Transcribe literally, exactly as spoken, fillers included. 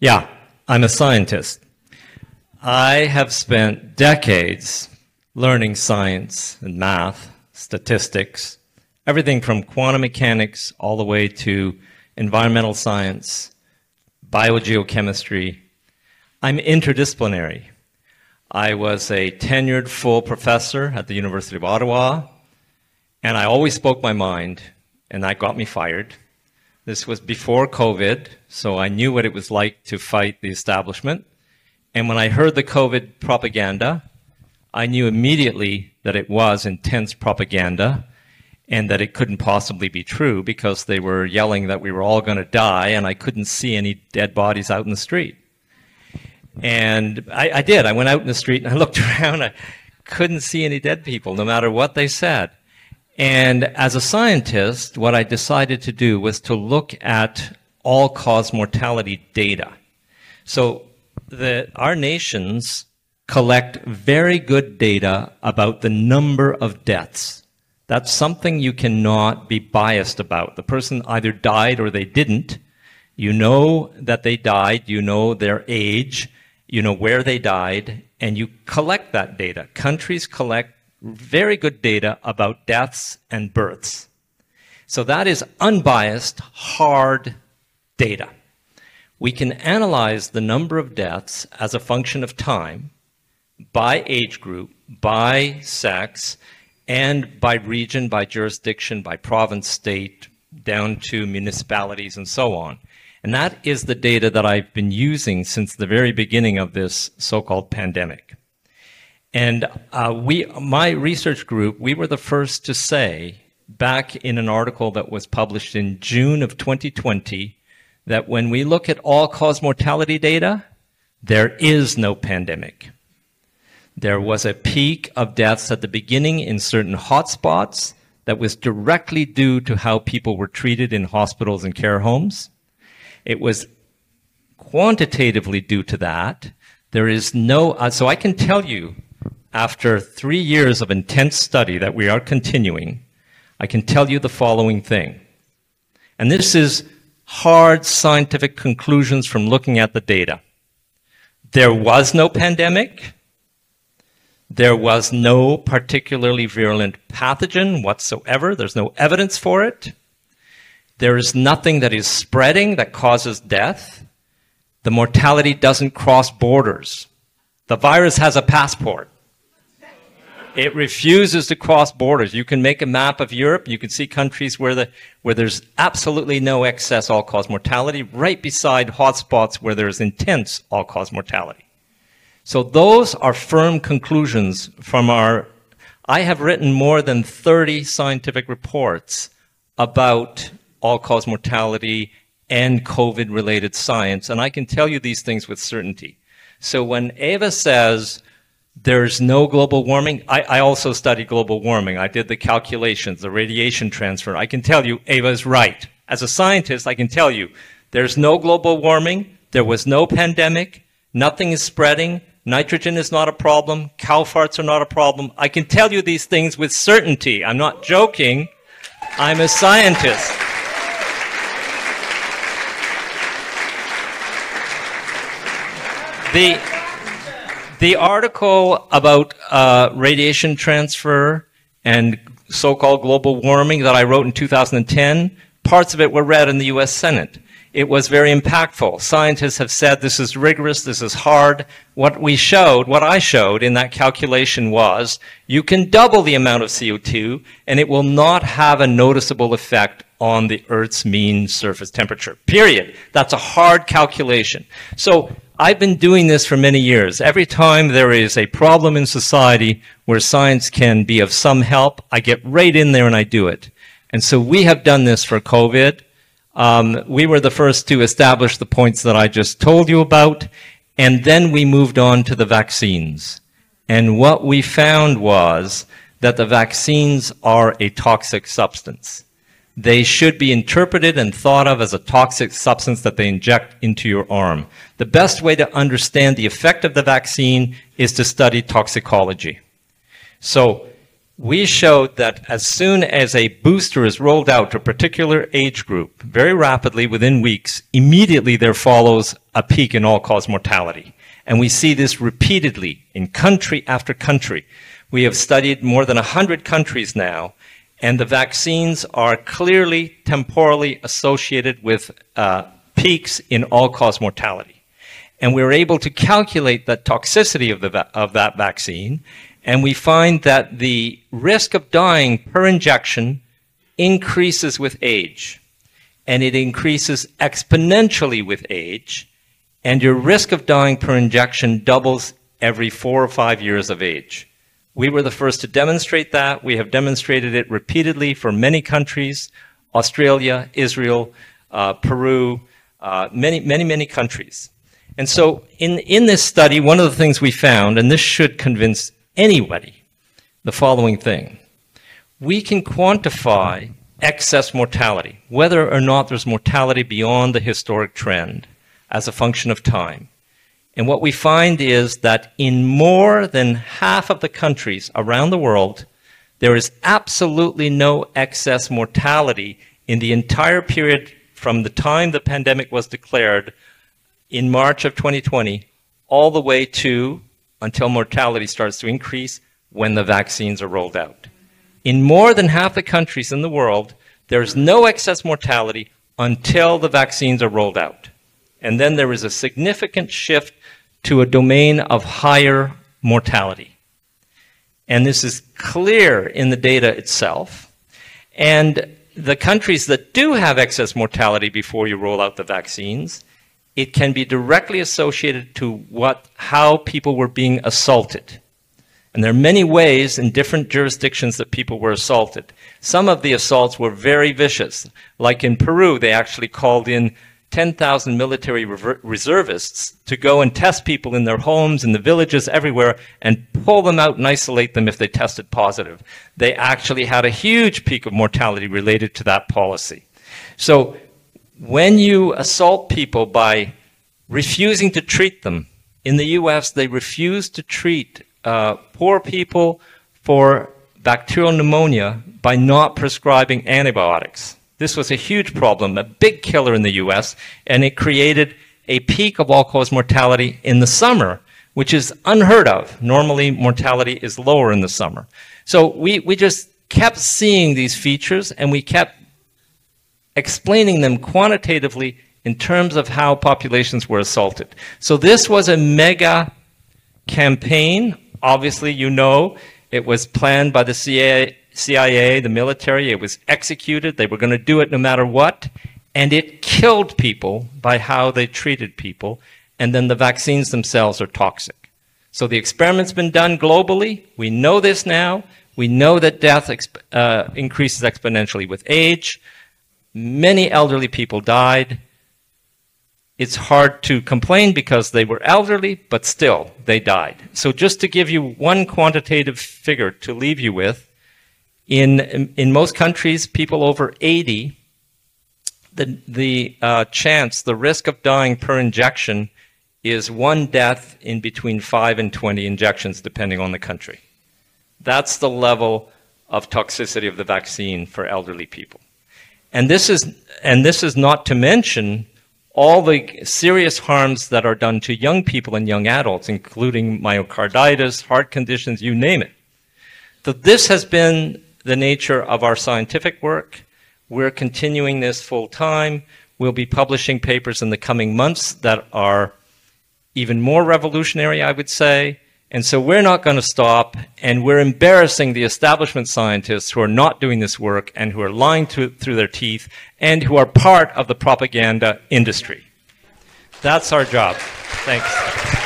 Yeah, I'm a scientist. I have spent decades learning science and math, statistics, everything from quantum mechanics all the way to environmental science, biogeochemistry. I'm interdisciplinary. I was a tenured full professor at the University of Ottawa, and I always spoke my mind, and that got me fired. This was before COVID, so I knew what it was like to fight the establishment. And when I heard the COVID propaganda, I knew immediately that it was intense propaganda and that it couldn't possibly be true because they were yelling that we were all going to die and I couldn't see any dead bodies out in the street. And I, I did. I went out in the street and I looked around. I couldn't see any dead people, no matter what they said. And as a scientist, what I decided to do was to look at all-cause mortality data. So the, our nations collect very good data about the number of deaths. That's something you cannot be biased about. The person either died or they didn't. You know that they died, you know their age, you know where they died, and you collect that data. Countries collect very good data about deaths and births. So that is unbiased, hard data. We can analyze the number of deaths as a function of time, by age group, by sex, and by region, by jurisdiction, by province, state, down to municipalities and so on. And that is the data that I've been using since the very beginning of this so-called pandemic. And uh, we, my research group, we were the first to say, back in an article that was published in June of twenty twenty, that when we look at all-cause mortality data, there is no pandemic. There was a peak of deaths at the beginning in certain hotspots that was directly due to how people were treated in hospitals and care homes. It was quantitatively due to that. There is no, uh, so I can tell you, after three years of intense study that we are continuing, I can tell you the following thing. And this is hard scientific conclusions from looking at the data. There was no pandemic. There was no particularly virulent pathogen whatsoever. There's no evidence for it. There is nothing that is spreading that causes death. The mortality doesn't cross borders. The virus has a passport. It refuses to cross borders. You can make a map of Europe. You can see countries where, the, where there's absolutely no excess all-cause mortality, right beside hotspots where there's intense all-cause mortality. So those are firm conclusions from our... I have written more than thirty scientific reports about all-cause mortality and COVID-related science, and I can tell you these things with certainty. So when Eva says there's no global warming, I, I also study global warming. I did the calculations, the radiation transfer. I can tell you Eva is right. As a scientist, I can tell you there's no global warming, there was no pandemic, nothing is spreading, nitrogen is not a problem, cow farts are not a problem. I can tell you these things with certainty. I'm not joking. I'm a scientist. The, the article about uh, radiation transfer and so-called global warming that I wrote in two thousand ten, parts of it were read in the U S Senate. It was very impactful. Scientists have said this is rigorous, this is hard. What we showed, what I showed in that calculation was you can double the amount of C O two and it will not have a noticeable effect on the Earth's mean surface temperature, period. That's a hard calculation. So I've been doing this for many years. Every time there is a problem in society where science can be of some help, I get right in there and I do it. And so we have done this for COVID. Um, we were the first to establish the points that I just told you about, and then we moved on to the vaccines. And what we found was that the vaccines are a toxic substance. They should be interpreted and thought of as a toxic substance that they inject into your arm. The best way to understand the effect of the vaccine is to study toxicology. So we showed that as soon as a booster is rolled out to a particular age group, very rapidly, within weeks, immediately there follows a peak in all-cause mortality. And we see this repeatedly in country after country. We have studied more than one hundred countries now, and the vaccines are clearly temporally associated with uh, peaks in all-cause mortality. And we're able to calculate the toxicity of, the, of that vaccine, and we find that the risk of dying per injection increases with age, and it increases exponentially with age, and your risk of dying per injection doubles every four or five years of age. We were the first to demonstrate that. We have demonstrated it repeatedly for many countries, Australia, Israel, uh, Peru, uh, many, many, many countries. And so in, in this study, one of the things we found, and this should convince anybody, the following thing. We can quantify excess mortality, whether or not there's mortality beyond the historic trend as a function of time. And what we find is that in more than half of the countries around the world, there is absolutely no excess mortality in the entire period from the time the pandemic was declared in March of twenty twenty all the way to until mortality starts to increase when the vaccines are rolled out. In more than half the countries in the world, there's no excess mortality until the vaccines are rolled out. And then there is a significant shift to a domain of higher mortality. And this is clear in the data itself. And the countries that do have excess mortality before you roll out the vaccines, it can be directly associated to what, how people were being assaulted. And there are many ways in different jurisdictions that people were assaulted. Some of the assaults were very vicious. Like in Peru, they actually called in ten thousand military reservists to go and test people in their homes, in the villages, everywhere, and pull them out and isolate them if they tested positive. They actually had a huge peak of mortality related to that policy. So when you assault people by refusing to treat them, in the U S they refused to treat uh, poor people for bacterial pneumonia by not prescribing antibiotics. This was a huge problem, a big killer in the U S, and it created a peak of all-cause mortality in the summer, which is unheard of. Normally, mortality is lower in the summer. So we, we just kept seeing these features, and we kept explaining them quantitatively in terms of how populations were assaulted. So this was a mega campaign. Obviously, you know, it was planned by the C I A, the military. It was executed. They were going to do it no matter what. And it killed people by how they treated people. And then the vaccines themselves are toxic. So the experiment's been done globally. We know this now. We know that death exp uh, increases exponentially with age. Many elderly people died. It's hard to complain because they were elderly, but still, they died. So just to give you one quantitative figure to leave you with, in, in most countries, people over eighty, the, the uh, chance, the risk of dying per injection is one death in between five and twenty injections, depending on the country. That's the level of toxicity of the vaccine for elderly people. And this is, and this is not to mention all the serious harms that are done to young people and young adults, including myocarditis, heart conditions, you name it. So this has been the nature of our scientific work. We're continuing this full time. We'll be publishing papers in the coming months that are even more revolutionary, I would say. And so we're not going to stop, and we're embarrassing the establishment scientists who are not doing this work and who are lying to, through their teeth and who are part of the propaganda industry. That's our job. Thanks.